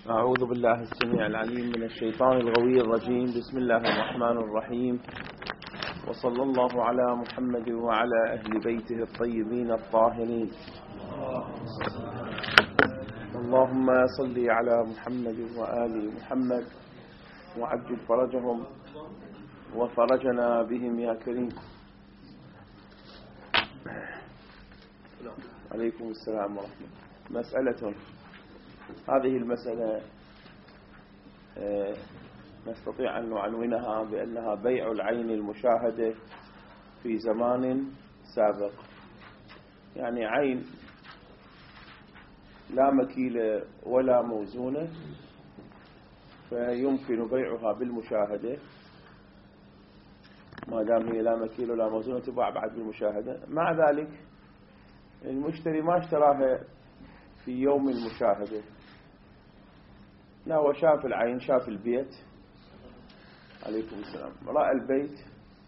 أعوذ بالله السميع العليم من الشيطان الغوي الرجيم. بسم الله الرحمن الرحيم، وصلى الله على محمد وعلى أهل بيته الطيبين الطاهرين. اللهم صل على محمد وآل محمد وعجل فرجهم وفرجنا بهم يا كريم. عليكم السلام ورحمة الله. مسألة، هذه المسألة نستطيع أن نعنونها بأنها بيع العين المشاهدة في زمان سابق. يعني عين لا مكيلة ولا موزونة، فيمكن بيعها بالمشاهدة ما دام هي لا مكيلة ولا موزونة، تباع بعد بالمشاهدة. مع ذلك المشتري ما اشتراها في يوم المشاهدة، لا، هو شاف العين، شاف البيت. عليكم السلام. رأى البيت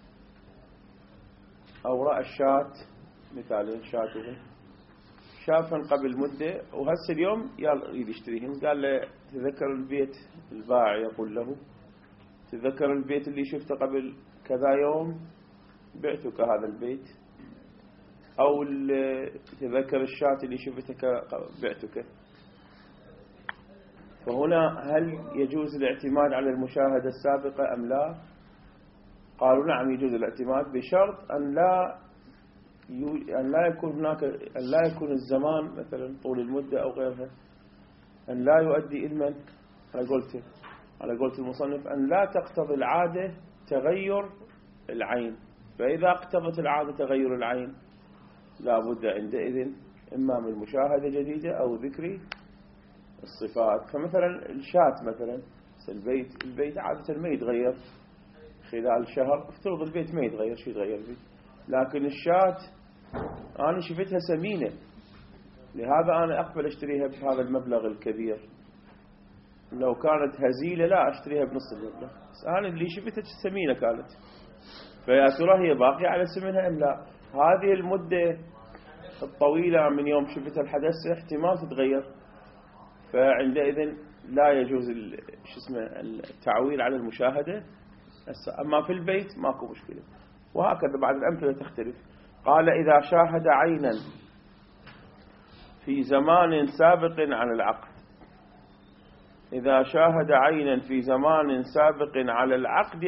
أو رأى الشاة، مثالين شاته شافهن قبل مدة، وهسه اليوم يريد يشتريهن. قال له تذكر البيت، البائع يقول له تذكر البيت اللي شفته قبل كذا يوم، بعتك هذا البيت. أو تذكر الشاة اللي شفتك بعتك. فهنا هل يجوز الاعتماد على المشاهدة السابقة أم لا؟ قالوا نعم، يجوز الاعتماد بشرط أن لا يكون هناك، أن لا يكون الزمان مثلا طول المدة أو غيرها، أن لا يؤدي إلى من على قولة المصنف أن لا تقتضي العادة تغير العين. فإذا اقتضت العادة تغير العين لا بد عندئذ إما من مشاهدة جديدة أو ذكر الصفات. فمثلا الشاة مثلا، البيت عادة ما يتغير خلال شهر، افترض البيت ما يتغير، شو يتغير البيت؟ لكن الشاة أنا شفتها سمينة، لهذا أنا أقبل أشتريها بهذا المبلغ الكبير. لو كانت هزيلة لا أشتريها بنص المبلغ، بس أنا اللي شفتها سمينة كانت، فيا ترى هي باقية على سمنها أم لا؟ هذه المدة الطويلة من يوم شفتها الحدث احتمال تتغير، فعندئذ لا يجوز التعويل على المشاهدة. أما في البيت ماكو مشكلة. وهكذا بعد الأمثلة تختلف. قال إذا شاهد عينا في زمان سابق عن العقد، إذا شاهد عينا في زمان سابق على العقد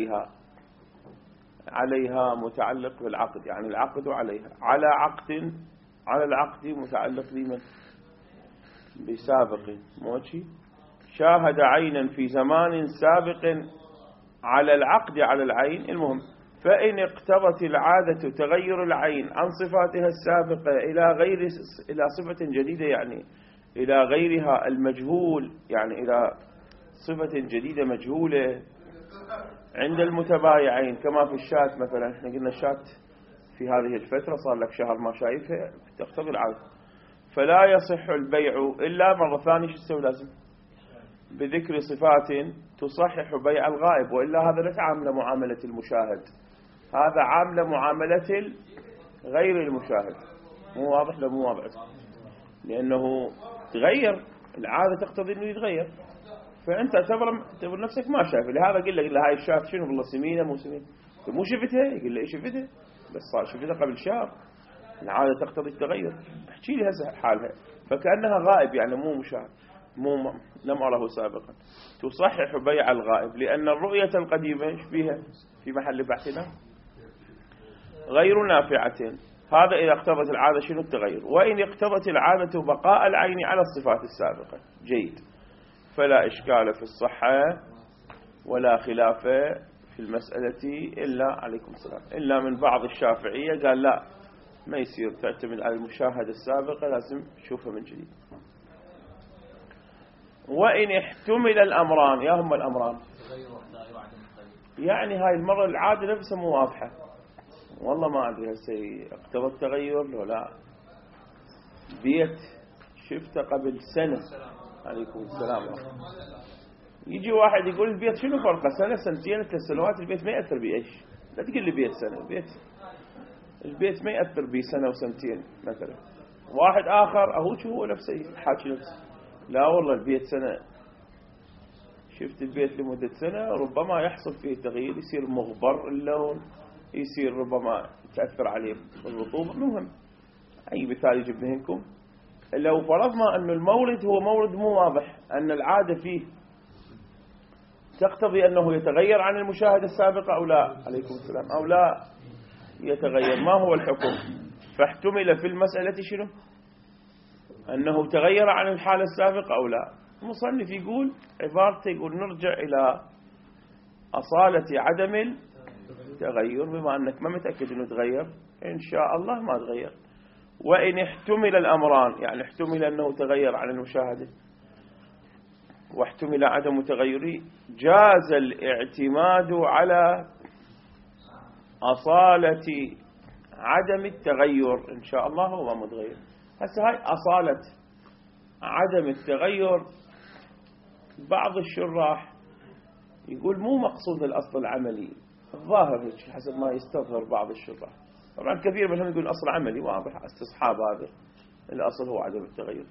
عليها متعلق بالعقد، يعني العقد عليها، على العقد متعلق بمن؟ بسابق. موشي شاهد عينا في زمان سابق على العقد على العين. المهم، فإن اقتضت العادة تغير العين عن صفاتها السابقة إلى صفة جديدة، يعني إلى غيرها المجهول، يعني إلى صفة جديدة مجهولة عند المتبايعين، كما في الشاة مثلا. احنا قلنا الشاة في هذه الفترة صار لك شهر ما شايفها، تقتضي العادة، فلا يصح البيع إلا مرة ثانية. شو تسوي؟ لازم بذكر صفات تصحح بيع الغائب، وإلا هذا لا تعامل معاملة المشاهد، هذا عامل معاملة غير المشاهد. مو واضح؟ لا مو واضح، لأنه تغير العادة، تقتضي أنه يتغير، فأنت تعتبر نفسك ما شايف. لهذا قل له هاي الشاة شنو بالله، سمينة مو سمينة؟ مو شفتها؟ يقول له إيه شفتها، بس صار شفتها قبل شهر، العادة تقتضي التغير، احكي لي هسه حالها، فكأنها غائب، يعني مو مشاهد، لم أره سابقا. تصحح بيع الغائب، لأن الرؤية القديمة فيها في محل بحثنا غير نافعة. هذا إذا اقتضت العادة شنو التغير. وإن اقتضت العادة بقاء العين على الصفات السابقة جيد، فلا إشكال في الصحة ولا خلاف في المسألة إلا، عليكم السلام، إلا من بعض الشافعية قال لا، ما يصير تعتمد على المشاهدة السابقة، لازم تشوفها من جديد. وإن احتمل الأمران، يا هم الأمران، يعني هاي المرة العادة نفسها مو واضحة، والله ما أدري هسه اقتضى التغير لو لا. بيت شفته قبل سنة، عليكم السلام، يجي واحد يقول البيت شنو فرقه، سنة سنتين 3 سنوات، البيت ما يأثر بإيش. لا تقول لي بيت سنة، البيت ما يأثر بسنة وسنتين مثلا. واحد آخر هو نفسه حاكي نفسه، لا والله البيت سنة شفت البيت لمدة سنة ربما يحصل فيه تغيير، يصير مغبر اللون، يصير ربما تأثر عليه الرطوبة. مهم أي مثال يجي بذهنكم. لو فرضنا أن المورد هو مورد مو واضح، أن العادة فيه تقتضي أنه يتغير عن المشاهدة السابقة أو لا، عليكم السلام، أو لا يتغير، ما هو الحكم؟ فاحتمل في المسألة شنو؟ أنه تغير عن الحالة السابقة أو لا. المصنف يقول عبارته، يقول نرجع إلى أصالة عدم التغير، بما أنك ما متأكد أنه تغير إن شاء الله ما تغير. وإن احتمل الأمران، يعني احتمل أنه تغير عن المشاهدة واحتمل عدم تغيره، جاز الاعتماد على أصالة عدم التغير إن شاء الله هو ما متغير. هسه هاي أصالة عدم التغير بعض الشراح يقول مو مقصود الأصل العملي، الظاهر هيك حسب ما يستظهر بعض الشراح. طبعا كثير منهم يقول أصل عملي واضح، استصحاب هذا الأصل هو عدم التغير،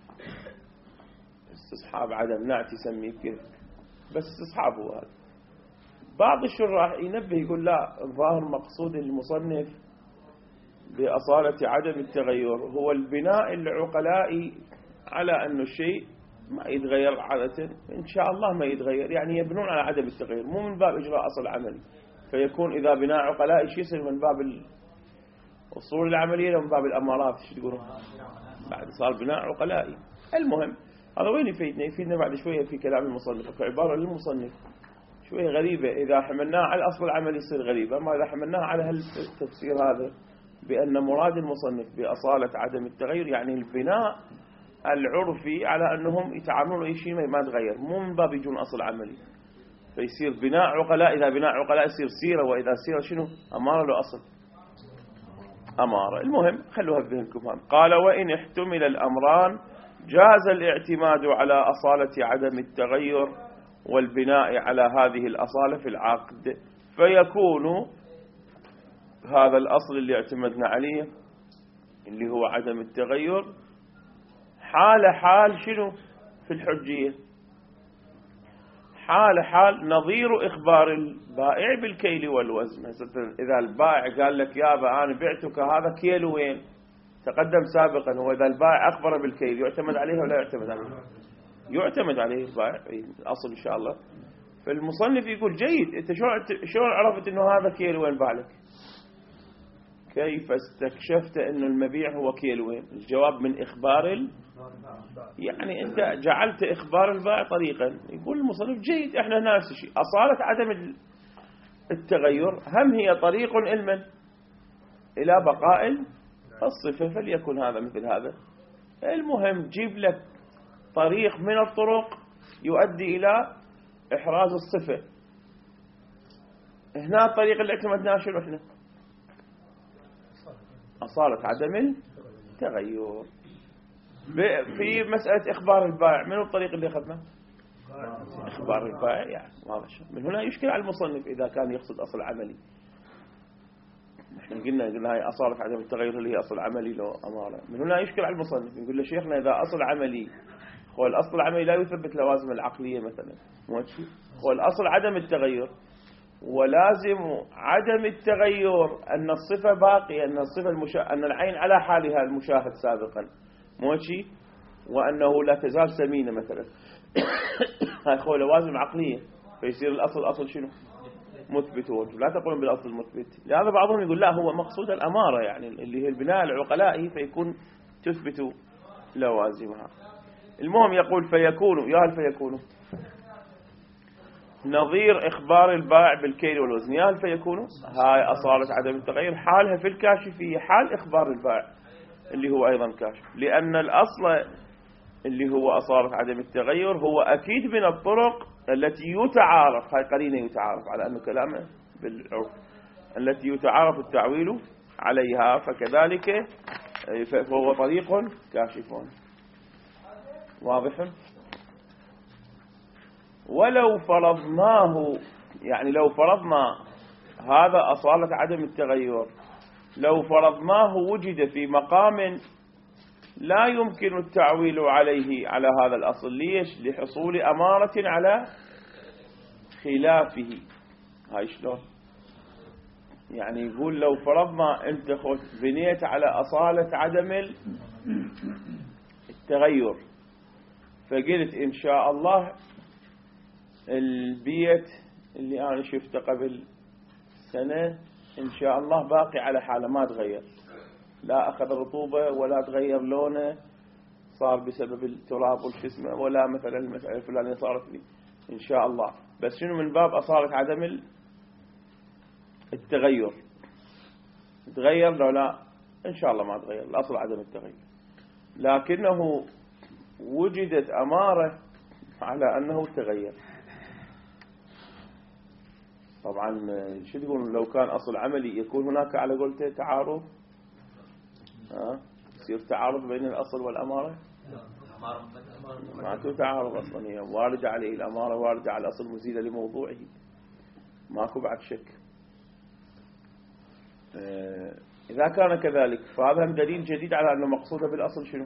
استصحاب عدم نعت يسميه كيف، بس استصحاب هو هذا. بعض الشراح ينبه يقول لا، الظاهر مقصود المصنف بأصالة عدم التغير هو البناء العقلائي على أن الشيء ما يتغير عادة إن شاء الله ما يتغير، يعني يبنون على عدم التغير، مو من باب إجراء أصل عملي. فيكون إذا بناء عقلائي شيء يصير من باب الأصول العملية ومن باب الأمارات، شو تقولون بعد صار بناء عقلائي. المهم هذا وين يفيدنا؟ يفيدنا بعد شوية في كلام المصنف، عبارة للمصنف شوية غريبة، إذا حملناها على الأصل العملي يصير غريبة، أما إذا حملناها على هالتفسير هذا بأن مراد المصنف بأصالة عدم التغير يعني البناء العرفي على أنهم يتعاملون أي شيء ما تغير، مو من باب يجون أصل عملي. فيصير بناء عقلاء، إذا بناء عقلاء يصير سيرة، وإذا سيرة شنو؟ أمارة له أصل أمارة. المهم خلوها بذهنكم. قال وإن احتمل الأمران جاز الاعتماد على أصالة عدم التغير والبناء على هذه الأصالة في العقد، فيكون هذا الأصل اللي اعتمدنا عليه اللي هو عدم التغير حال شنو في الحجية؟ حال نظير إخبار البائع بالكيل والوزن. إذا البائع قال لك يابا أنا بعتك هذا كيلوين تقدم سابقا، هو إذا البائع أخبر بالكيل يعتمد عليه ولا يعتمد عليه؟ يعتمد عليه البائع الأصل إن شاء الله. فالمصنف يقول جيد، أنت شلون عرفت إنه هذا كيلوين بالك؟ كيف استكشفت إنه المبيع هو كيلوين؟ الجواب من إخبار يعني أنت جعلت إخبار البائع طريقا. يقول المصنف جيد، إحنا نفس الشيء، أصالة عدم التغير هم هي طريق علما إلى بقاء الصفة، فليكن هذا مثل هذا. المهم جيب لك طريق من الطرق يؤدي إلى إحراز الصفة. هنا الطريق اللي اعتمدناه شنو احنا؟ أصالة عدم التغير. في مسألة إخبار البائع من الطريق اللي أخذناه؟ إخبار البائع، يعني واضح. من هنا يشكل على المصنف إذا كان يقصد أصل عملي. نحن قلنا هاي أصالة عدم التغير اللي هي أصل عملي لو أمارة. من هنا يشكل على المصنف، يقول له شيخنا إذا أصل عملي، هو الأصل العملي لا يثبت لوازم العقلية مثلا، هو الأصل عدم التغير، ولازم عدم التغير أن الصفة باقية، أن الصفة أن العين على حالها المشاهد سابقا موشي، وأنه لا تزال سمينة مثلا. هاي هو لوازم عقلية، فيصير الأصل أصل شنو؟ مثبت. لا تقولون بالأصل المثبت. لهذا بعضهم يقول لا، هو مقصود الأمارة يعني اللي هي البناء العقلائي، فيكون تثبت لوازمها. المهم يقول فيكون، يا هل فيكون نظير إخبار البائع بالكيل والوزن، يا هل فيكون هاي أصالة عدم التغير حالها في الكاشفية حال إخبار البائع اللي هو أيضا كاشف، لأن الأصل اللي هو أصالة عدم التغير هو أكيد من الطرق التي يتعارف، هاي قرينة يتعارف على أنه كلامه بالعرف، التي يتعارف التعويل عليها، فكذلك فهو طريق كاشف. واضح؟ ولو فرضناه، يعني لو فرضنا هذا أصالة عدم التغير، لو فرضناه وجد في مقام لا يمكن التعويل عليه على هذا الأصل. ليش؟ لحصول أمارة على خلافه. هاي شلون؟ يعني يقول لو فرضنا أنت بنيت على أصالة عدم التغير، فقلت إن شاء الله البيت اللي أنا شفته قبل سنة إن شاء الله باقي على حاله ما تغير، لا أخذ رطوبة ولا تغير لونه، صار بسبب التراب والجسم، ولا مثلا المسألة الفلانية صارت لي إن شاء الله، بس شنو من باب أصالة عدم التغير. تغير لو لا إن شاء الله ما تغير، الأصل عدم التغير، لكنه وجدت أمارة على أنه تغير. طبعا شو تقول لو كان أصل عملي يكون هناك على قولته تعارض، يصير تعارض بين الأصل والأمارة؟ ما تعارض أصلا، هي واردة عليه الأمارة واردة على الأصل مزيدة لموضوعه، ماكو بعد شك. إذا كان كذلك فهذا دليل جديد على أنه مقصودة بالأصل شنو؟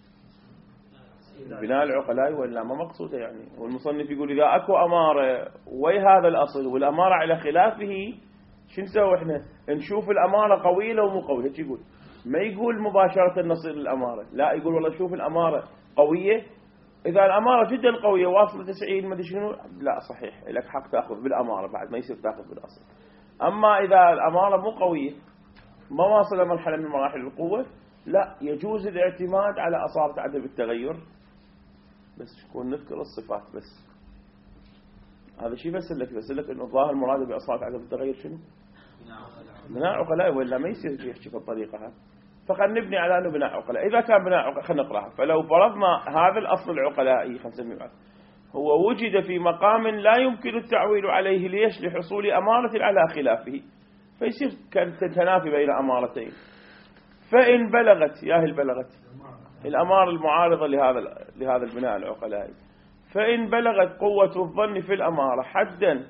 بناء العقلاء، ولا ما مقصودة يعني. والمصنف يقول إذا أكو أمارة وي هذا الأصل والأمارة على خلافه، شو نسوي إحنا؟ نشوف الأمارة قوية لو مو قوية. هيك يقول، ما يقول مباشرة نصير الأمارة، لا يقول والله شوف الأمارة قوية، إذا الأمارة جدا قوية واصلة 90 ما ادري شنو، لا صحيح لك حق تأخذ بالأمارة بعد، ما يصير تأخذ بالأصل. أما إذا الأمارة مو قوية ما واصل مرحلة من مراحل القوة، لا يجوز الاعتماد على أصالة عدم التغير، بس يكون نذكر الصفات بس. هذا شيء بس لك إنه الظاهر مراد بأصالة عدم التغير شنو؟ بناء عقلاء، ولا ما يصير يحكي بالطريقة هذه. فخلنا نبني على أنه بناء عقلاء. إذا كان بناء عقلاء خلنا نقرأها. فلو فرضنا هذا الأصل العقلائي خلنا نسميه هو وجد في مقام لا يمكن التعويل عليه، ليش؟ لحصول أمارة على خلافه، فيصير كالتنافي بين أمارتين. فإن بلغت الأمارة المعارضة لهذا البناء العقلائي، فإن بلغت قوة الظن في الأمارة حدا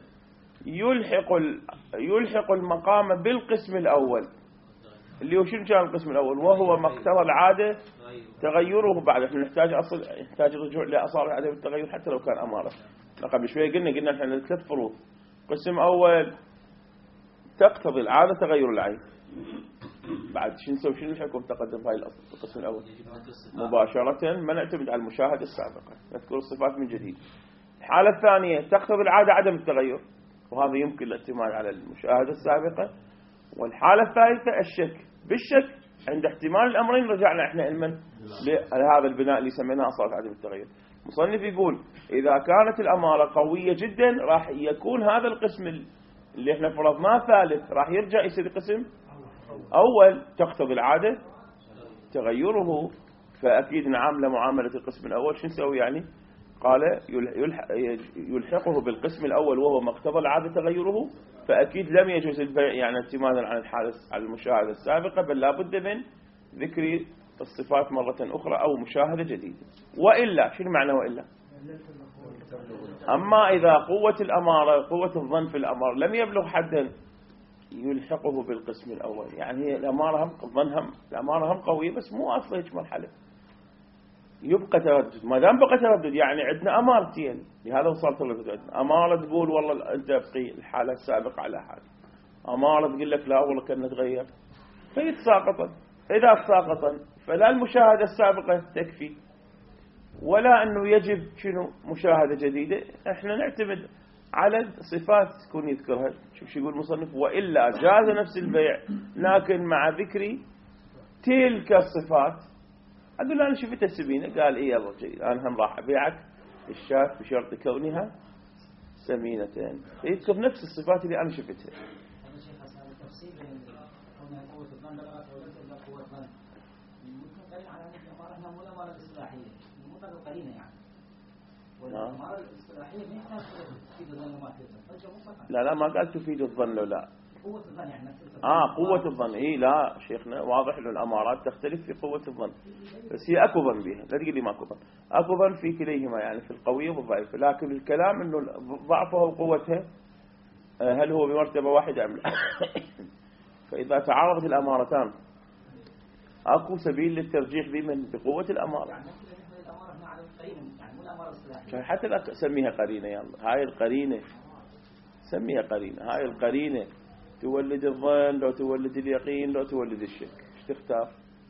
يلحق المقام بالقسم الأول، اللي هو شنو كان القسم الأول؟ وهو مقتضى العادة تغيره بعد. احنا نحتاج الرجوع لأصالة عدم التغير حتى لو كان أمارة. قبل شوية قلنا احنا 3 فروض. قسم أول تقتضي العادة تغير العين، بعد شو نسوي؟ شنو الحكم تقدم هاي الأصل؟ القسم الأول مباشرة ما نعتمد على المشاهدة السابقة، نذكر الصفات من جديد. الحالة الثانية تقتضي العادة عدم التغير، وهذا يمكن الاعتماد على المشاهدة السابقة. والحالة الثالثة الشك. بالشك عند احتمال الأمرين رجعنا احنا علما لهذا البناء اللي سميناه أصالة عدم التغير. مصنف يقول إذا كانت الأمارة قوية جدا راح يكون هذا القسم اللي احنا فرضناه ثالث، راح يرجع يصير قسم أول تقتضي العادة تغيره. فأكيد نعامله معاملة القسم الأول. شو نسوي يعني؟ قال يلحقه بالقسم الأول وهو مقتضى العادة تغيره، فأكيد لم يجوز البيع يعني اعتمادا على على المشاهدة السابقة، بل لا بد من ذكر الصفات مرة أخرى أو مشاهدة جديدة. وإلا شنو معنى وإلا؟ أما إذا قوة الأمارة قوة الظن في الأمارة لم يبلغ حدا يلحقه بالقسم الأول، يعني الأمارة هم ظنهم الأمارة هم قوية بس مو أصلا هيك مرحلة، يبقى تردد. ما دام بقى تردد يعني عندنا أمارتين، لهذا وصلت له. أمارة تقول والله أنت بقي الحالة السابقة على حال، أمارة تقول لك لا والله كان نتغير، فيتساقطا. إذا تساقطا فلا المشاهدة السابقة تكفي ولا أنه يجب شنو مشاهدة جديدة. احنا نعتمد على صفات تكون يذكرها. شوف يقول المصنف وإلا جاز نفس البيع لكن مع ذكر تلك الصفات. أقول له أنا شفتها سمينة، قال إيه يلا جيد، أنا هم راح أبيعك الشاة بشرط كونها سمينة، يذكر نفس الصفات اللي أنا شفتها. لا ما قال تفيد الظن لا. قوة الظن إيه لا شيخنا واضح إنه الأمارات تختلف في قوة الظن، بس هي أكو ظن بها، لا تقول لي ماكو ظن، أكو ظن في كليهما يعني في القوية والضعيفة، لكن الكلام إنه ضعفها وقوتها هل هو بمرتبة واحدة أم لا؟ فإذا تعارضت الأمارتان اكو سبيل للترجيح بمن بقوة الأمارة. يعني الأمارة هنا على القرينة، يعني مو الأمارة الصلاحية. حتى لا سميها قرينة، يلا هاي القرينة سميها قرينة. هاي القرينة تولد الظن لو تولد اليقين لو تولد الشك، ايش تختار؟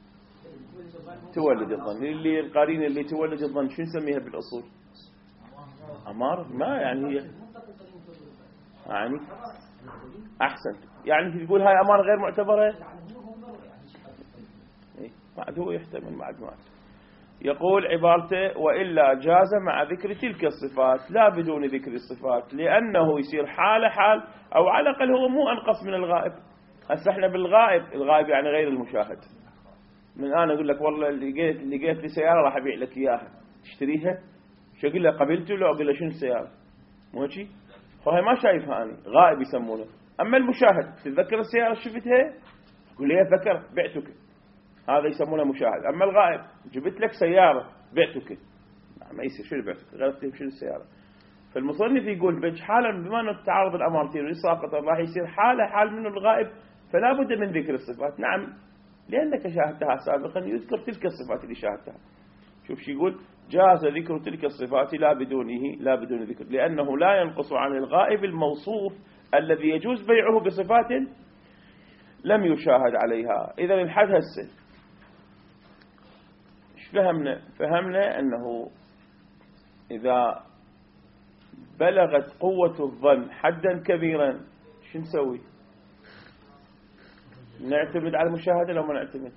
تولد الظن. اللي القرينة اللي تولد الظن شو نسميها بالأصول؟ أمارة. ما يعني هي يعني أحسن، يعني تقول هاي أمارة غير معتبرة. بعد هو يحتمل بعد ما يقول عبارته وإلا جاز مع ذكر تلك الصفات لا بدون ذكر الصفات، لأنه يصير حال حال، أو على الأقل هو مو أنقص من الغائب. هسه احنا بالغائب، الغائب يعني غير المشاهد. من أنا أقول لك والله لقيت لي سيارة راح أبيع لك إياها، تشتريها؟ شو أقول له قبلته له؟ أقول له شنو السيارة؟ مو هيك؟ فهي ما شايفها أنا، غائب يسمونه. أما المشاهد تتذكر السيارة شفتها؟ أقول لي ذكر بعتك، هذا يسمونه مشاهد. أما الغائب جبت لك سيارة بعتك، ما يصير شو بعتك غير شنو السيارة. فالمصنف يقول بج حالا بما أن تعارض الأمارتين ويساقط راح يصير حالة حال من الغائب، فلا بد من ذكر الصفات. نعم لأنك شاهدتها سابقا يذكر تلك الصفات اللي شاهدتها. شوف شو يقول جاز ذكر تلك الصفات لا بدون ذكر، لأنه لا ينقص عن الغائب الموصوف الذي يجوز بيعه بصفات لم يشاهد عليها. إذا الحد هسه فهمنا أنه إذا بلغت قوة الظن حدا كبيرا شو نسوي؟ نعتمد على المشاهدة لو ما نعتمد؟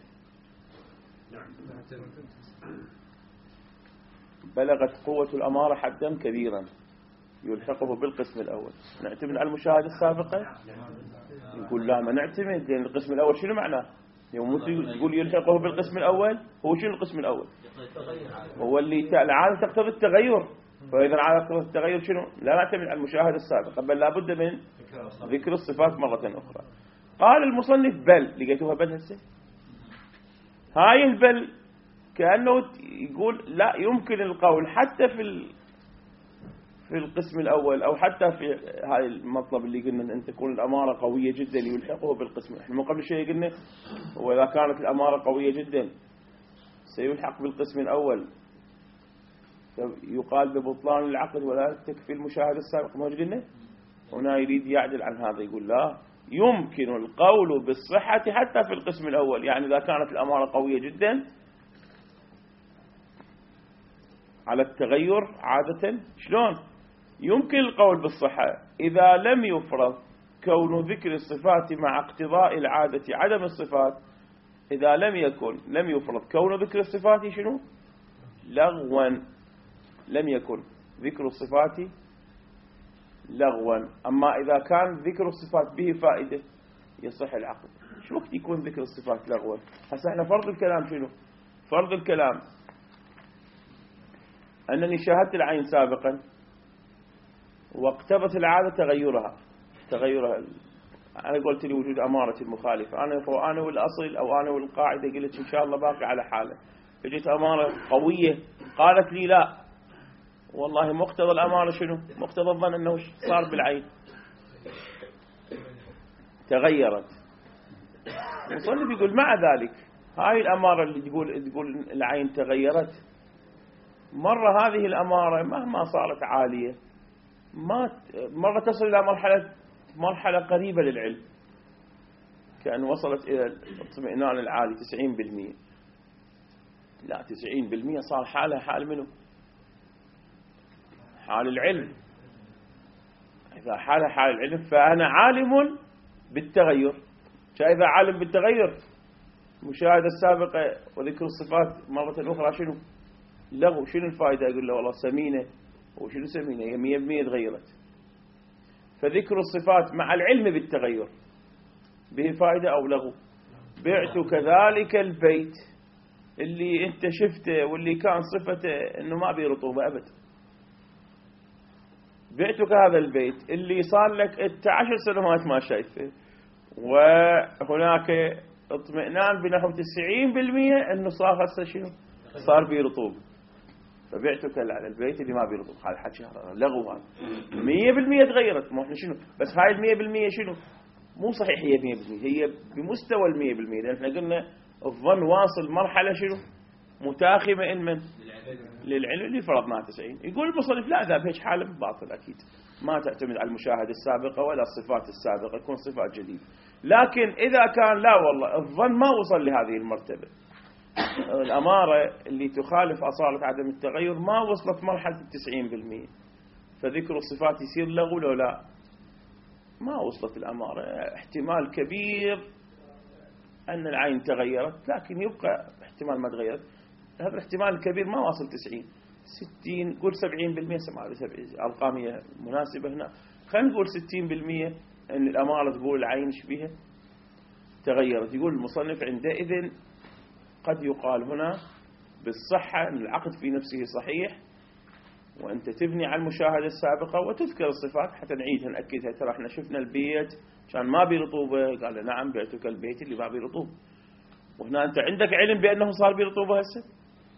بلغت قوة الأمارة حدا كبيرا يلحقه بالقسم الأول، نعتمد على المشاهدة السابقة؟ نقول لا ما نعتمد، لأن القسم الأول شنو معناه؟ يوم تقول يلحقه بالقسم الأول، هو شنو القسم الأول؟ هو اللي العادة تقتضي التغير. فإذا العادة تقتضي التغير شنو؟ لا نعتمد على المشاهدة السابقة، بل لابد من ذكر الصفات مرة أخرى. قال المصنف بل، لقيتوها بل هسه؟ هاي البل كأنه يقول لا يمكن القول حتى في القسم الأول، أو حتى في هاي المطلب اللي قلنا أن تكون الأمارة قوية جدا يلحقه بالقسم. احنا قبل شيء قلنا وإذا كانت الأمارة قوية جدا سيلحق بالقسم الأول يقال ببطلان العقد ولا تكفي المشاهدة السابق. ما قلنا هنا يريد يعدل عن هذا، يقول لا يمكن القول بالصحة حتى في القسم الأول. يعني إذا كانت الأمارة قوية جدا على التغير عادة شلون يمكن القول بالصحة إذا لم يفرض كون ذكر الصفات مع اقتضاء العادة عدم الصفات. إذا لم يفرض كون ذكر الصفات شنو لغوا، لم يكن ذكر الصفات لغوا. أما إذا كان ذكر الصفات به فائدة يصح العقد. شو وقت يكون ذكر الصفات لغوا؟ هسه احنا فرض الكلام شنو؟ فرض الكلام أنني شاهدت العين سابقا واقتضت العادة تغيرها. أنا قلت لي وجود أمارة المخالفة، أنا والأصل أو أنا والقاعدة قلت إن شاء الله باقي على حاله. فجت أمارة قوية قالت لي لا والله مقتضى الأمارة شنو؟ مقتضى الظن أنه صار بالعين تغيرت. المصنف يقول مع ذلك هاي الأمارة اللي تقول العين تغيرت، مرة هذه الأمارة مهما صارت عالية مرة تصل إلى مرحلة قريبة للعلم، كأن وصلت إلى الاطمئنان العالي 90%. لا 90% صار حالها حال منه؟ حال العلم. إذا حالها حال العلم فأنا عالم بالتغير. فإذا عالم بالتغير مشاهدة السابقة وذكر الصفات مرة أخرى شنو؟ لغو. شنو الفائدة؟ أقول له والله سمينة. وشنو سمينة؟ هي 100% تغيرت. فذكر الصفات مع العلم بالتغير به فائدة أو لغو؟ بعت كذلك البيت اللي انت شفته واللي كان صفته انه ما بيه رطوبة أبد، بعتك هذا البيت اللي صار لك 10 سنوات ما شايفه، وهناك اطمئنان بنحو 90% انه صار هسه شنو؟ صار بيه رطوبة. فبعتك على البيت اللي ما بيه رطوبة. هذا حكي لغو، هذا 100% تغيرت. ما احنا شنو بس هاي 100% شنو؟ مو صحيح هي 100%، هي بمستوى 100%. لأن احنا قلنا الظن واصل مرحلة شنو متاخمة إن من للعلم اللي فرضناه 90. يقول المصنف لا، ذا بهيج حالة باطل أكيد، ما تعتمد على المشاهدة السابقة ولا الصفات السابقة، يكون صفات جديدة. لكن إذا كان لا والله الظن ما وصل لهذه المرتبة، الأمارة اللي تخالف أصالة عدم التغير ما وصلت مرحلة 90%، فذكر الصفات يصير لغو لو لا؟ ما وصلت الأمارة. احتمال كبير أن العين تغيرت، لكن يبقى احتمال ما تغيرت. هذا الاحتمال الكبير ما واصل 90، 60، قول 70%. سمع أرقامية مناسبة هنا. خلينا نقول 60% أن الأمارة تقول العين شبيهة تغيرت. يقول المصنف عندئذ قد يقال هنا بالصحة أن العقد في نفسه صحيح، وأنت تبني على المشاهدة السابقة وتذكر الصفات حتى نعيدها نأكدها. ترى احنا شفنا البيت كان ما بي رطوبة، قال نعم بعتك البيت اللي ما بي رطوبة، وهنا أنت عندك علم بأنه صار بي رطوبة هسه؟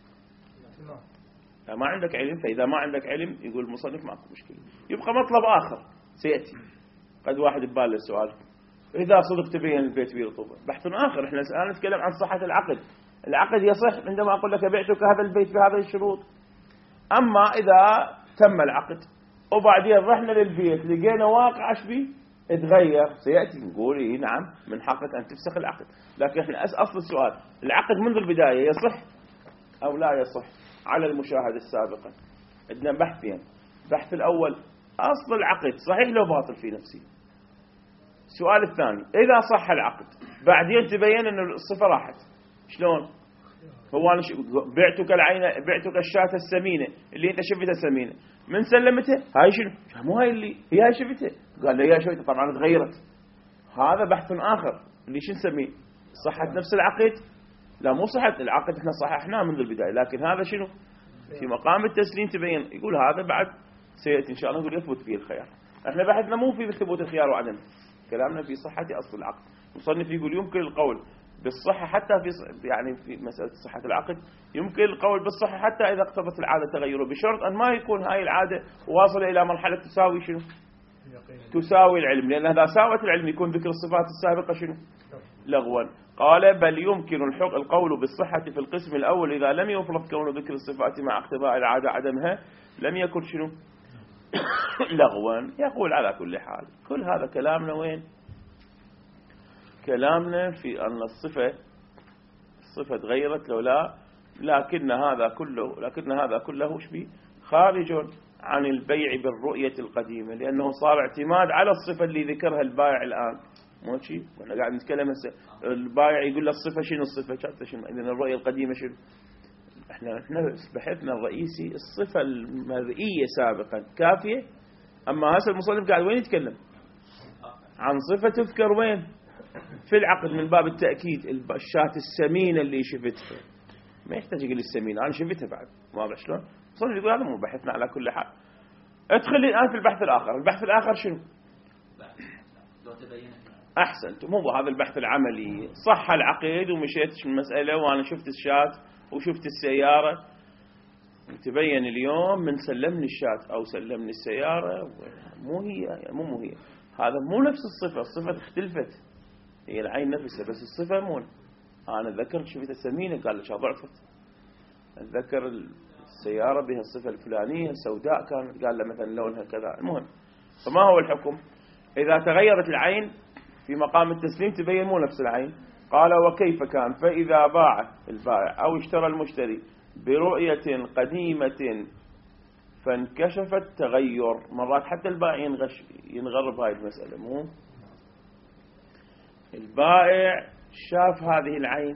ما عندك علم. فإذا ما عندك علم يقول المصنف ماكو مشكلة. يبقى مطلب آخر سيأتي، قد واحد بباله السؤال إذا صدق تبين البيت بي رطوبة، بحث آخر. احنا الآن نتكلم عن صحة العقد. العقد يصح عندما أقول لك بعتك هذا البيت بهذه الشروط. أما إذا تم العقد وبعدين رحنا للبيت لقينا واقع شبيه اتغير، سيأتي نقول إيه نعم من حقك أن تفسخ العقد. لكن احنا أصل السؤال العقد منذ البداية يصح أو لا يصح على المشاهدة السابقة. عندنا بحثين. البحث الأول أصل العقد صحيح لو باطل في نفسه. السؤال الثاني إذا صح العقد بعدين تبين أن الصفة راحت، شلون؟ هو أنا بعتك العين، بعتك الشاة السمينة اللي أنت شفتها سمينة، من سلمتها هاي شنو؟ مو هاي اللي هي هاي شفتها. قال لي هي شفتها طبعا تغيرت. هذا بحث آخر اللي شو نسميه؟ صحة نفس العقد؟ لا مو صحة العقد، احنا صححناه منذ البداية، لكن هذا شنو؟ في مقام التسليم تبين. يقول هذا بعد سيأتي إن شاء الله نقول يثبت فيه الخيار. احنا بحثنا مو في ثبوت الخيار وعدم، كلامنا في صحة أصل العقد. المصنف يقول يمكن القول بالصحة حتى في يعني في مسألة صحة العقد يمكن القول بالصحة حتى إذا اقتضت العادة تغيره، بشرط أن ما يكون هاي العادة واصلة إلى مرحلة تساوي شنو؟ تساوي العلم، لأن إذا ساوت العلم يكون ذكر الصفات السابقة شنو؟ لغوا. قال بل يمكن القول بالصحة في القسم الأول إذا لم يفرض كون ذكر الصفات مع اقتضاء العادة عدمها لم يكن شنو؟ لغوا. يقول على كل حال كل هذا كلامنا وين؟ كلامنا في أن الصفة تغيرت لو لا، لكن هذا كله شبيه خارج عن البيع بالرؤية القديمة، لأنه صار اعتماد على الصفة اللي ذكرها البائع الآن. مو شيء وانا قاعد نتكلم هسه البائع يقول له الصفة شنو؟ الصفة شنو؟ إذن الرؤية القديمة شنو؟ احنا بحثنا الرئيسي الصفة المرئية سابقا كافية. أما هسه المصنف قاعد وين يتكلم؟ عن صفة تذكر وين؟ في العقد من باب التأكيد. الشاة السمينة اللي شفتها ما يحتاج يقول السمينة، أنا شفتها بعد واضح شلون؟ المصنف يقول هذا مو بحثنا على كل حال. ادخل الآن في البحث الآخر. البحث الآخر شنو؟ أحسنت، مو هذا البحث العملي. صح العقد ومشيت المسألة وأنا شفت الشاة وشفت السيارة، تبين اليوم من سلمني الشاة أو سلمني السيارة مو هي هذا مو نفس الصفة. الصفة اختلفت، هي العين نفسها بس الصفة مو. أنا ذكرت شفت السمينة قال لك ضعفت. أتذكر السيارة بها الصفة الفلانية سوداء كانت قال له مثلا لونها كذا. المهم فما هو الحكم؟ إذا تغيرت العين في مقام التسليم تبين مو نفس العين. قال وكيف كان؟ فإذا باع البائع أو اشترى المشتري برؤية قديمة فانكشف التغير. مرات حتى البائع ينغرب هاي المسألة. مو البائع شاف هذه العين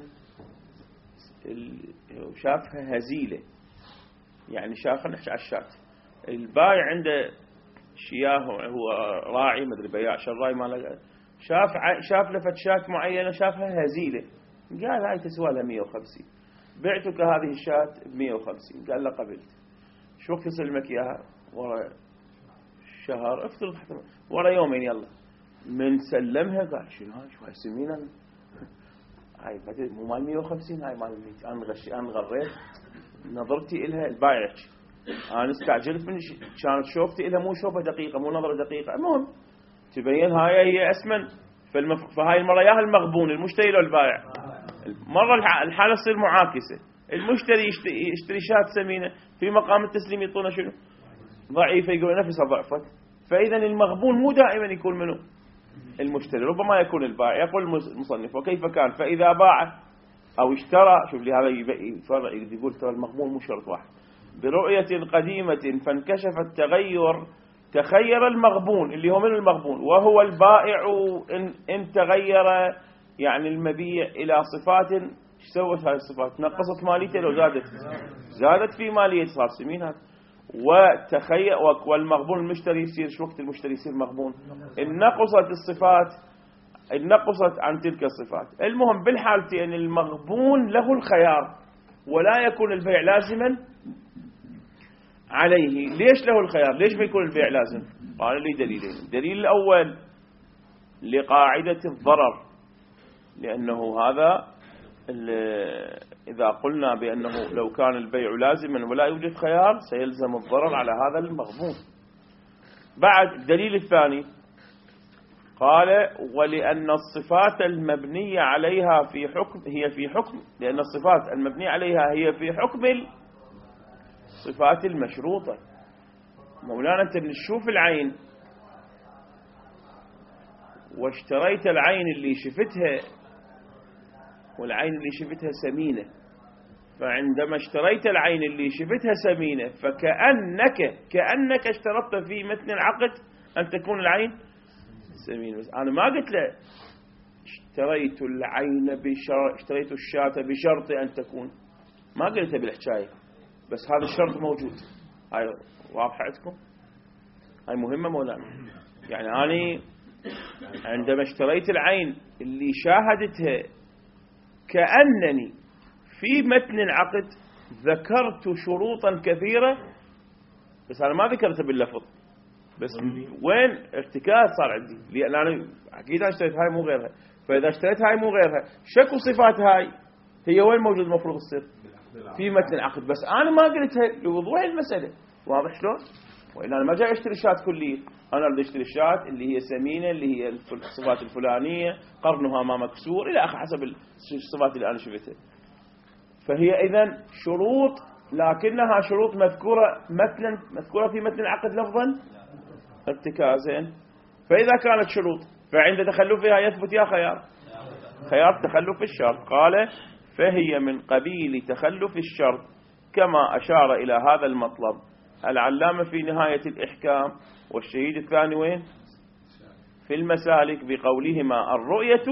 شافها هزيلة، يعني شافها نحكي على الشاة. البائع عنده شياه هو راعي مدري بياع شراي ما شاف لفت شاة معينة شافها هزيلة، قال هاي تسوى لها 150، بعتك هذه الشاة ب150. قال له قبلت. شو وقت سلمك اياها؟ ورا شهر، افترض ورا يومين. يلا من سلمها قال شنو هاي؟ شو هاي سمينة؟ هاي مو مال 150، هاي مال 100. انا غريت نظرتي إلها. البائع انا استعجلت من كانت شوفتي إلها مو شوفة دقيقة، مو نظرة دقيقة. المهم تبين هاي هي أسمن. فهاي المرة ياها المغبون المشتري لو البائع مرة الحالة تصير معاكسة، المشتري يشتري شاة سمينة، في مقام التسليم يعطونه شنو؟ ضعيفة، يقول نفسها ضعفت. فإذا المغبون مو دائما يكون منه المشتري، ربما يكون البائع. يقول المصنف وكيف كان؟ فإذا باع أو اشترى، شوف لي هذا يقول ترى المغبون مو شرط واحد، برؤية قديمة فانكشف التغير، تخير المغبون اللي هو من المغبون وهو البائع إن تغير يعني المبيع إلى صفات. ايش سوت هذه الصفات؟ نقصت ماليته لو زادت؟ زادت في ماليته، صار سمين هذا. وتخير والمغبون المشتري يصير شو وقت المشتري يصير مغبون؟ إن نقصت الصفات، إن نقصت عن تلك الصفات. المهم بالحالتين المغبون له الخيار ولا يكون البيع لازما عليه. ليش له الخيار؟ ليش ما يكون البيع لازم؟ قال لي دليلين. الدليل الأول لقاعدة الضرر، لأنه هذا إذا قلنا بأنه لو كان البيع لازما ولا يوجد خيار سيلزم الضرر على هذا المغبون. بعد الدليل الثاني قال ولأن الصفات المبنية عليها في حكم هي في حكم، لأن الصفات المبنية عليها هي في حكم الصفات المشروطة. مولانا أنت بنشوف العين واشتريت العين اللي شفتها، والعين اللي شفتها سمينة، فعندما اشتريت العين اللي شفتها سمينة كأنك اشترطت في متن العقد أن تكون العين سمينة. بس أنا ما قلت له اشتريت العين اشتريت الشاة بشرط أن تكون، ما قلتها بالحكاية، بس هذا الشرط موجود. هاي واضحة عندكم؟ هاي مهمة مولانا. يعني أنا عندما اشتريت العين اللي شاهدتها كأنني في متن العقد ذكرت شروطا كثيرة، بس أنا ما ذكرتها باللفظ، بس وين ارتكاز صار عندي، لأن أنا أكيد اشتريت هاي مو غيرها. فإذا اشتريت هاي مو غيرها، شكو صفات هاي هي وين موجود؟ المفروض تصير في متن العقد، بس أنا ما قلتها لوضوح المسألة. واضح شلون؟ وإن أنا ما جاي اشتري شاة كلية، أنا أريد اشتري الشاة اللي هي سمينة، اللي هي الصفات الفلانية، قرنها ما مكسور إلى آخر حسب الصفات اللي أنا شفتها. فهي إذن شروط، لكنها شروط مذكورة في متن العقد لفظا ارتكازين. فإذا كانت شروط فعند تخلفها يثبت يا خيار تخلف الشرط. قال فهي من قبيل تخلف الشرط، كما أشار إلى هذا المطلب العلامة في نهاية الإحكام، والشهيد الثاني وين؟ في المسالك، بقولهما الرؤية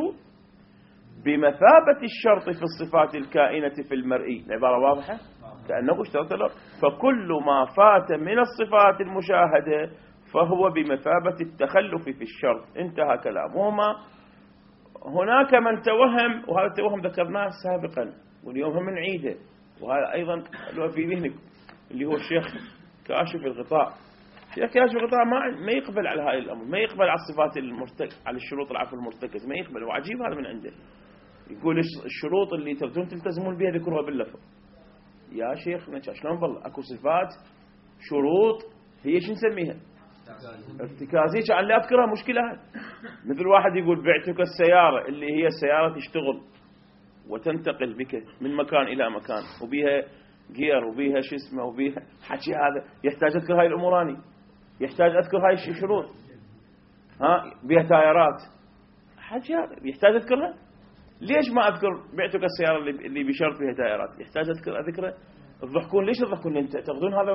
بمثابة الشرط في الصفات الكائنة في المرئي. العبارة واضحة؟ كأنه اشترط له. فكل ما فات من الصفات المشاهدة فهو بمثابة التخلف في الشرط. انتهى كلامهما. هناك من توهم، وهذا التوهم ذكرناه سابقا واليوم هم نعيده، وهذا أيضا له في ذهنك، اللي هو الشيخ كاشف الغطاء. الشيخ كاشف الغطاء ما يقبل على هاي الأمر، ما يقبل على الصفات على الشروط العفو المرتكز، ما يقبل. وعجيب هذا من عنده، يقول الشروط اللي تريدون تلتزمون بها ذكرها باللفظ. يا شيخ شلون بالله اكو صفات شروط هي شو نسميها؟ ارتكازية. كان لا اذكرها مشكلة. مثل واحد يقول بعتك السيارة اللي هي السيارة تشتغل وتنتقل بك من مكان إلى مكان، وبيها جير وبيها شو اسمه وبيها حكي، هذا يحتاج أذكر هاي الأموراني، يحتاج أذكر هاي الشروط. بيها تايرات، حكي هذا يحتاج أذكرها. ليش ما أذكر بعتك السيارة اللي بشرط فيها تايرات؟ يحتاج أذكره. تضحكون ليش تضحكون؟ انت تاخذون هذا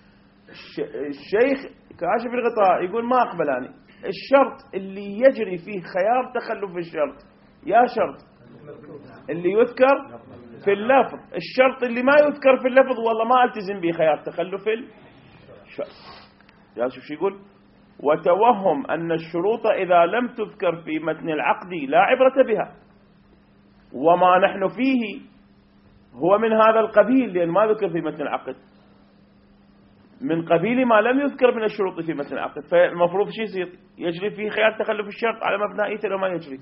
الشيخ كاشف الغطاء يقول ما أقبلاني. الشرط اللي يجري فيه خيار تخلف الشرط، يا شرط اللي يذكر في اللفظ، الشرط اللي ما يذكر في اللفظ والله ما التزم به خيار تخلف الشرط. يا شوف شو يقول؟ وتوهم أن الشروط إذا لم تذكر في متن العقد لا عبرة بها، وما نحن فيه هو من هذا القبيل، لأن ما ذكر في متن العقد، من قبيل ما لم يذكر من الشروط في متن العقد. فالمفروض شيء يصير؟ يجري فيه خيار تخلف الشرط على مبنائيته لو ما يجري.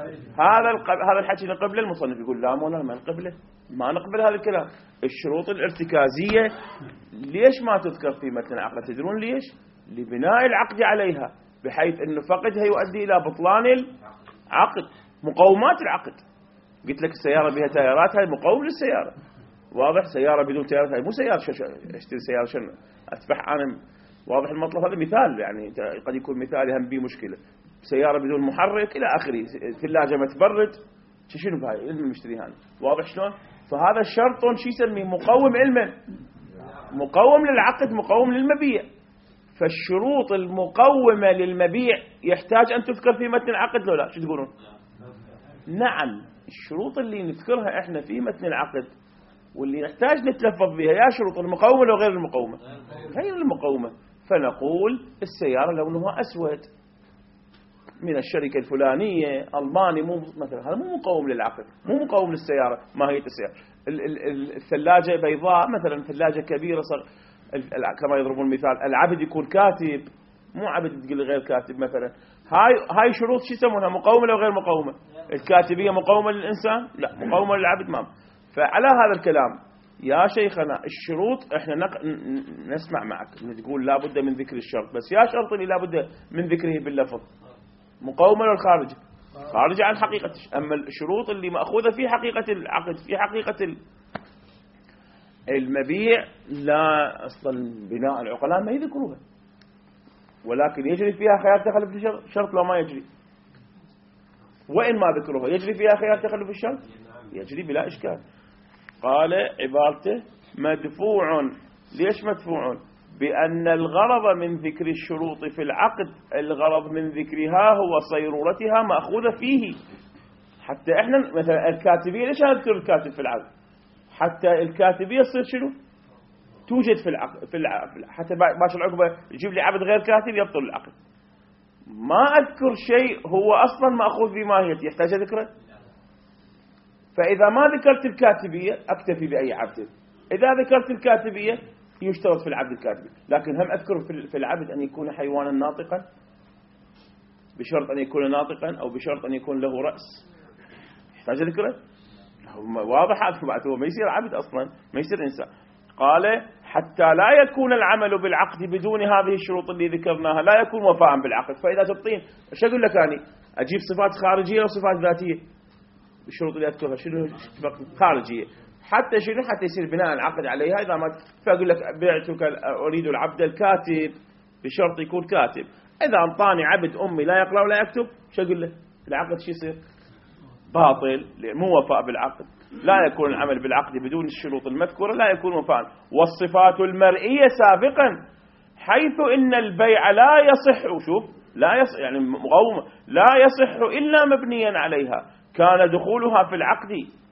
هذا الحكي نقبله. المصنف يقول لا مولانا ما نقبله، ما نقبل هذا الكلام. الشروط الارتكازية ليش ما تذكر في متن العقد؟ تدرون ليش؟ لبناء العقد عليها، بحيث أنه فقدها يؤدي إلى بطلان العقد، مقومات العقد. قلت لك السيارة بها تيارات هاي مقوم للسيارة، واضح. سيارة بدون تيارات هاي مو سيارة، اشتري سيارة شنو أتبح أنا، واضح المطلب. هذا مثال يعني قد يكون مثال هم به مشكلة. سيارة بدون محرك إلى آخره، ثلاجة ما تبرد، شنو بهاي المشتري هذا، واضح شلون. فهذا الشرط شو يسميه؟ مقوم علما، مقوم للعقد، مقوم للمبيع. فالشروط المقومة للمبيع يحتاج أن تذكر في متن العقد لو لا؟ شو تقولون؟ نعم، الشروط اللي نذكرها احنا في متن العقد واللي نحتاج نتلفظ بها يا شروط المقومة لو غير المقومة؟ غير المقومة. فنقول السيارة لونها أسود من الشركة الفلانية ألماني، مو مثلا، هذا مو مقوم للعقد، مو مقوم للسيارة، ماهية السيارة. الثلاجة بيضاء مثلا، ثلاجة كبيرة كما يضربون المثال، العبد يكون كاتب، مو عبد تقول غير كاتب مثلا. هاي شروط شو يسمونها؟ مقومة لو غير مقومة؟ الكاتبية مقومة للإنسان؟ لا، مقومة للعبد ما. فعلى هذا الكلام يا شيخنا الشروط احنا نسمع معك تقول لا بد من ذكر الشرط، بس يا شرط اللي لا بد من ذكره باللفظ مقومة ولا خارج؟ خارج عن حقيقة. أما الشروط اللي مأخوذة في حقيقة العقد، في حقيقة المبيع، لا أصلا بناء العقلاء ما يذكروها، ولكن يجري فيها خيار تخلف الشرط لو ما يجري. وإن ما ذكروها يجري فيها خيار تخلف الشرط، يجري بلا إشكال. قال عبارته مدفوع. ليش مدفوع؟ بأن الغرض من ذكر الشروط في العقد، الغرض من ذكرها هو صيرورتها مأخوذة فيه. حتى احنا مثلا الكاتبية، ليش نذكر الكاتب في العقد؟ حتى الكاتبية تصير شنو؟ توجد في العقد، حتى باش العقبة يجيب لي عبد غير كاتب يبطل العقد. ما أذكر شيء هو أصلا مأخوذ بماهيته يحتاج ذكره. فإذا ما ذكرت الكاتبية أكتفي بأي عبد. إذا ذكرت الكاتبية يشترط في العبد الكاتبي، لكن هم أذكر في العبد أن يكون حيوانا ناطقا، بشرط أن يكون ناطقا، أو بشرط أن يكون له رأس، يحتاج ذكره. واضح هو ما يصير عبد أصلا، ما يصير إنسان. قال حتى لا يكون العمل بالعقد بدون هذه الشروط اللي ذكرناها لا يكون وفاء بالعقد. فإذا تبطين ايش أقول لك أنا؟ أجيب صفات خارجية وصفات ذاتية. الشروط اللي أذكرها شنو؟ خارجية. حتى شنو؟ حتى يصير بناء العقد عليها. إذا ما فأقول لك بعتك أريد العبد الكاتب بشرط يكون كاتب. إذا أنطاني عبد أمي لا يقرأ ولا يكتب، شو أقول له؟ العقد شو يصير؟ باطل، مو وفاء بالعقد. لا يكون العمل بالعقد بدون الشروط المذكورة، لا يكون وفاء. والصفات المرئية سابقا، حيث إن البيع لا يصح، شوف لا يصح يعني مقومة، لا يصح إلا مبنيا عليها، كان دخولها في العقد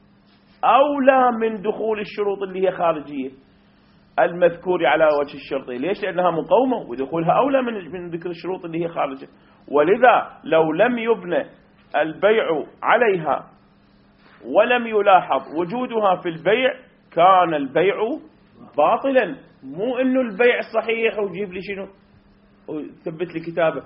أولى من دخول الشروط اللي هي خارجية المذكور على وجه الشرط. ليش؟ لأنها مقومة ودخولها أولى من ذكر الشروط اللي هي خارجة. ولذا لو لم يبنى البيع عليها ولم يلاحظ وجودها في البيع كان البيع باطلا. مو إنه البيع صحيح وجيب لي شنو وثبت لي كتابه.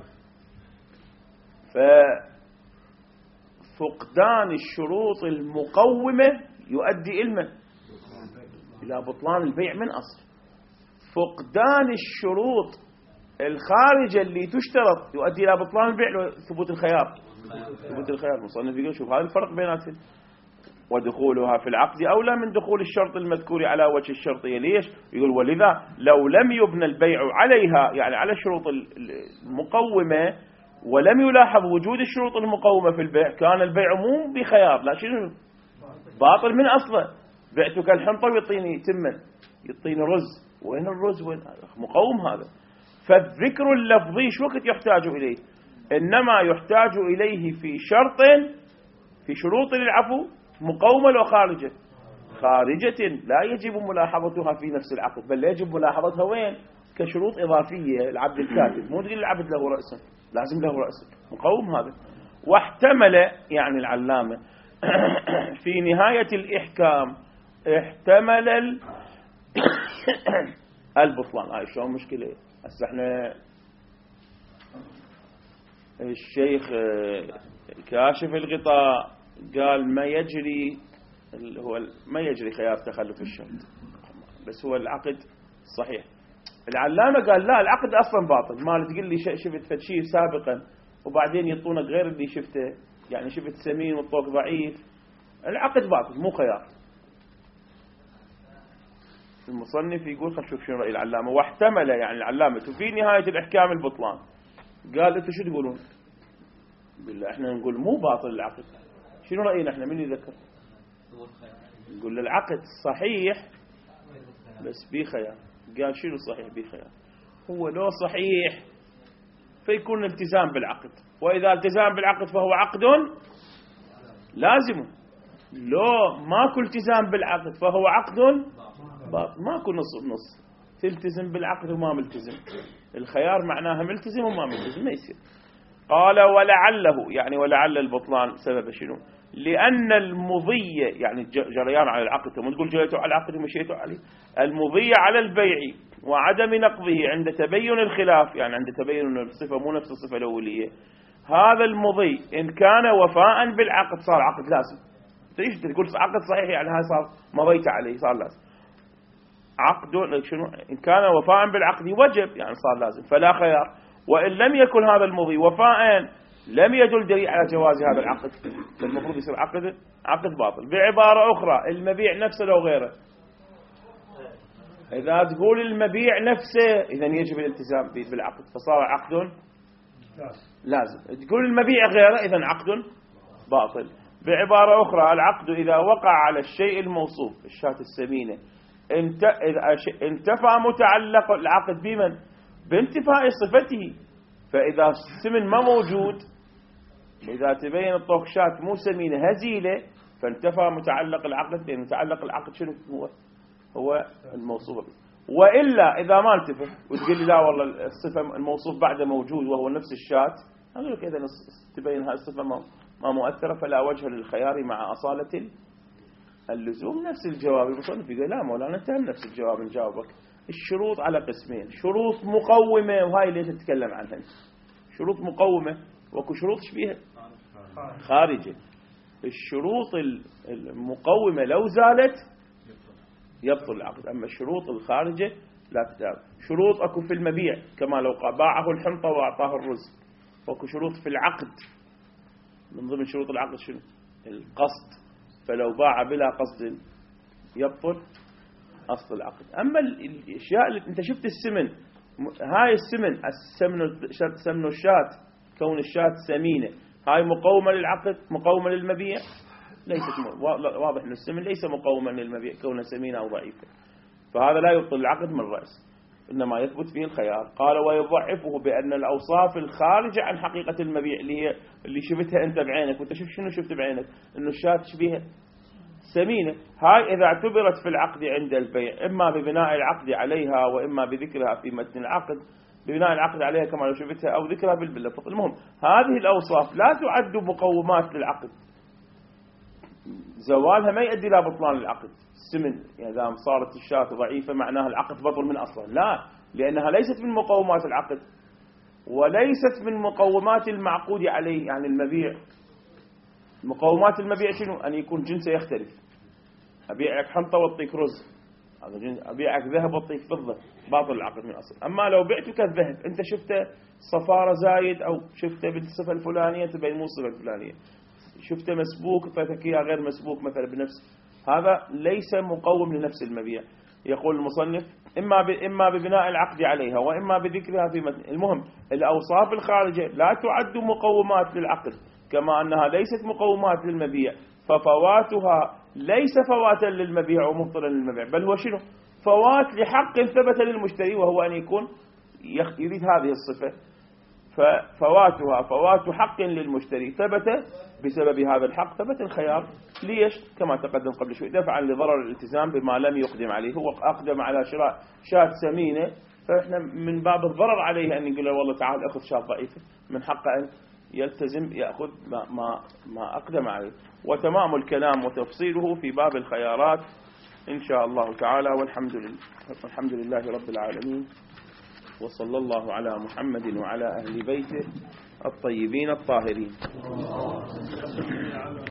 ففقدان الشروط المقومة يؤدي إلى بطلان البيع من أصل. فقدان الشروط الخارجة اللي تشترط يؤدي إلى بطلان البيع ثبوت الخيار. ثبوت الخيار مصنف يقول شوف هذا الفرق بيناتهم. ودخولها في العقد أولى من دخول الشرط المذكور على وجه الشرطية. ليش؟ يقول ولذا لو لم يبنى البيع عليها، يعني على الشروط المقومة، ولم يلاحظ وجود الشروط المقومة في البيع، كان البيع مو بخيار، لا شنو باطل من أصله. بعتك الحنطة ويعطيني تمن، يعطيني رز، وين الرز؟ وين مقوم هذا؟ فالذكر اللفظي شو وقت يحتاج إليه؟ إنما يحتاج إليه في شرط، في شروط للعفو مقومة لو خارجة. خارجة لا يجب ملاحظتها في نفس العقد، بل يجب ملاحظتها وين؟ كشروط إضافية. العبد الكاتب مو تقول العبد له رأس، لازم له رأس، مقوم هذا. واحتمل يعني العلامة في نهاية الإحكام احتمل البطلان. هاي شلون مشكلة؟ هسه احنا الشيخ كاشف الغطاء قال ما يجري، هو ما يجري خيار تخلف الشرط، بس هو العقد صحيح. العلامة قال لا، العقد أصلا باطل. ما تقول لي شفت فتشير سابقا وبعدين يعطونك غير اللي شفته، يعني شفت سمين والطوق ضعيف العقد باطل مو خيار. المصنف يقول خل نشوف شنو رأي العلامة. واحتمل يعني العلامة في نهاية الإحكام البطلان، قال أنتم شو تقولون؟ بالله احنا نقول مو باطل العقد. شنو رأينا احنا؟ من يذكر؟ نقول العقد صحيح بس بي خيار. قال شنو صحيح بي خيار؟ هو لو صحيح فيكون التزام بالعقد، وإذا التزام بالعقد فهو عقد لازم. لو ماكو التزام بالعقد فهو عقد باطل. ماكو نص بنص، تلتزم بالعقد وما ملتزم. الخيار معناها ملتزم وما ملتزم، ما يصير. قال ولعله، يعني ولعل البطلان سبب شنو؟ لأن المضي يعني جريان على العقد، ثم تقول جريته على العقد ومشيته عليه. المضي على البيع وعدم نقضه عند تبين الخلاف، يعني عند تبين الصفة مو نفس الصفة الأولية، هذا المضي إن كان وفاء بالعقد صار عقد لازم. تيجي تقول عقد صحيح يعني هاي صار مضيت عليه صار لازم. عقد شنو؟ إن كان وفاء بالعقد وجب يعني صار لازم فلا خيار. وإن لم يكن هذا المضي وفاء لم يدل دليل على جواز هذا العقد، فالمفروض يصير عقد باطل. بعبارة أخرى المبيع نفسه لو غيره، إذا تقول المبيع نفسه إذا يجب الالتزام بالعقد فصار عقد لازم. تقول المبيع غيره إذا عقد باطل. بعبارة أخرى العقد إذا وقع على الشيء الموصوف الشاة السمينة انتفى متعلق العقد بمن؟ بانتفاء صفته. فإذا السمن ما موجود، إذا تبين الطوق شاة مو سمينة هزيلة فانتفى متعلق العقد، لأن متعلق العقد شنو هو الموصوف. وإلا إذا ما انتفى وتقول لي لا والله الصفة الموصوف بعده موجود وهو نفس الشاة، أقول لك إذا تبين هذه الصفة ما مؤثرة فلا وجه للخيار مع أصالة اللزوم. نفس الجواب المصنف يقول لا مولانا انتهى نفس الجواب نجاوبك. الشروط على قسمين، شروط مقومة وهاي اللي تتكلم عنها. شروط مقومة وكو شروط شبيهة خارجة. الشروط المقومة لو زالت يبطل العقد، أما الشروط الخارجة لا تدار. شروط أكو في المبيع كما لو باعه الحنطة وأعطاه الرز. وكو شروط في العقد، من ضمن شروط العقد شنو؟ القصد، فلو باع بلا قصد يبطل أصل العقد. أما الأشياء اللي أنت شفت السمن، هاي السمن سمن الشاة، كون الشاة سمينة، هاي مقومة للعقد مقومة للمبيع؟ ليست واضح أن السمن ليس مقوما للمبيع كونه سمينة أو ضعيفة، فهذا لا يبطل العقد من الرأس، إنما يثبت فيه الخيار. قال ويضعفه بأن الأوصاف الخارجة عن حقيقة المبيع اللي شفتها أنت بعينك، وأنت شنو شفت بعينك؟ إنه الشاة تشبيها سمينة، هاي إذا اعتبرت في العقد عند البيع إما ببناء العقد عليها وإما بذكرها في متن العقد، ببناء العقد عليها كما لو شفتها أو ذكرها باللفظ. المهم هذه الأوصاف لا تعد مقومات للعقد، زوالها ما يؤدي إلى بطلان العقد. السمن إذا صارت الشاة ضعيفة معناها العقد بطل من أصلا، لا، لأنها ليست من مقومات العقد وليست من مقومات المعقود عليه، يعني المبيع. مقومات المبيع شنو؟ أن يكون جنسه يختلف. أبيعك حنطة واعطيك رز، أبيعك ذهب واعطيك فضة، باطل العقد من أصل. أما لو بعتك الذهب أنت شفته صفارة زايد أو شفته بالصفة الفلانية تبين مو الصفة الفلانية، شفته مسبوك اعطيتك إياه غير مسبوك مثلا بنفس، هذا ليس مقوم لنفس المبيع. يقول المصنف إما ببناء العقد عليها وإما بذكرها في متن. المهم الأوصاف الخارجة لا تعد مقومات للعقد كما أنها ليست مقومات للمبيع، ففواتها ليس فواتا للمبيع ومبطلا للمبيع، بل هو شنو؟ فوات لحق ثبت للمشتري وهو أن يكون يريد هذه الصفة، ففواتها فوات حق للمشتري ثبت بسبب هذا الحق، ثبت الخيار. ليش؟ كما تقدم قبل شوي، دفعا لضرر الالتزام بما لم يقدم عليه. هو أقدم على شراء شاة سمينة، فإحنا من باب الضرر عليه أن يقول له والله تعال أخذ شاة ضعيفة، من حقه أن يلتزم يأخذ ما أقدم عليه. وتمام الكلام وتفصيله في باب الخيارات إن شاء الله تعالى. والحمد لله رب العالمين، وصلى الله على محمد وعلى أهل بيته الطيبين الطاهرين.